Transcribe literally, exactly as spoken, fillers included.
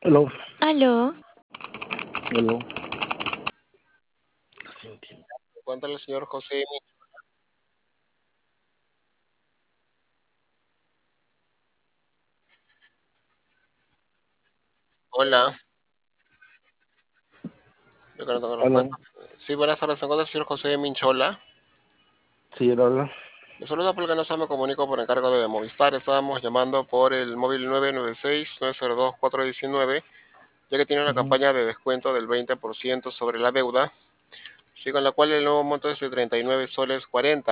Aló, Aló, aló. Cuéntale al señor José. Hola, yo que no tengo respuesta. Aló. Sí, buenas tardes. Se encuentra el señor José Minchola. Sí, él habla. Le saludo porque no se me comunico por encargo de Movistar. Estábamos llamando por el móvil nueve nueve seis, nueve cero dos, cuatro uno nueve, ya que tiene una Ujú. campaña de descuento del veinte por ciento sobre la deuda, sí, con la cual el nuevo monto es de treinta y nueve soles cuarenta.